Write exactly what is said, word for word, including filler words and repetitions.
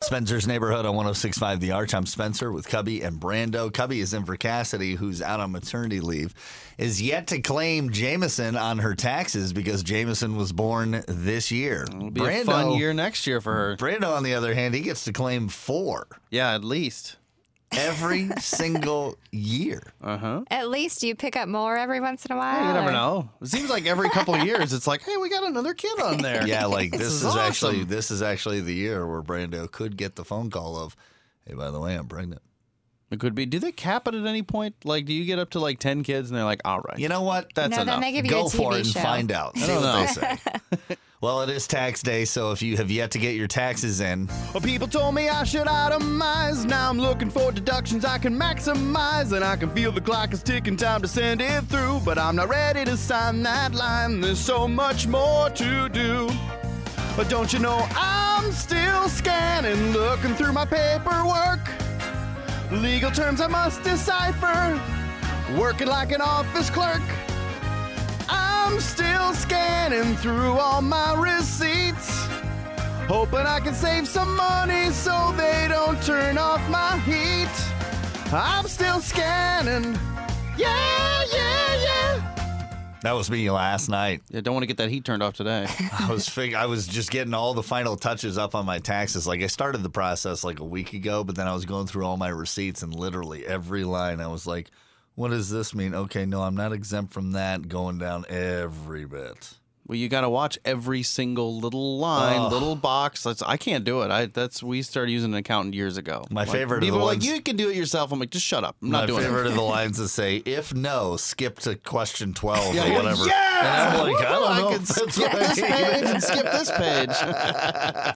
Spencer's Neighborhood on one oh six point five The Arch. I'm Spencer with Cubby and Brando. Cubby is in for Cassidy, who's out on maternity leave, is yet to claim Jameson on her taxes because Jameson was born this year. It'll be Brando, a fun year next year for her. Brando, on the other hand, he gets to claim four. Yeah, at least. Every single year. Uh-huh. At least you pick up more every once in a while. Hey, you never or... know. It seems like every couple of years, it's like, hey, we got another kid on there. Yeah, like this, this is, is awesome. actually this is actually the year where Brando could get the phone call of, hey, by the way, I'm pregnant. It could be. Do they cap it at any point? Like, do you get up to like ten kids and they're like, all right. You know what? That's no, enough. Then they give you Go a T V for it show. and find out. See what know. they say. Well, it is tax day, so if you have yet to get your taxes in. Well, people told me I should itemize. Now I'm looking for deductions I can maximize. And I can feel the clock is ticking, time to send it through. But I'm not ready to sign that line. There's so much more to do. But don't you know I'm still scanning, looking through my paperwork. Legal terms I must decipher, working like an office clerk. I'm still scanning through all my receipts, hoping I can save some money so they don't turn off my heat. I'm still scanning, yeah, yeah, yeah. That was me last night. Yeah, don't want to get that heat turned off today. I was fig- I was just getting all the final touches up on my taxes. Like I started the process like a week ago, but then I was going through all my receipts and literally every line I was like, what does this mean? Okay, no, I'm not exempt from that. Going down every bit. Well, you got to watch every single little line, Ugh. little box. That's, I can't do it. I that's we started using an accountant years ago. My like, favorite of people the are like, ones- you can do it yourself. I'm like, just shut up. I'm not My doing favorite it. of the lines that say, if no, skip to question twelve Yeah, or yeah, whatever. yeah! And I'm like, I don't know I if can that's skip right. this page and skip this page.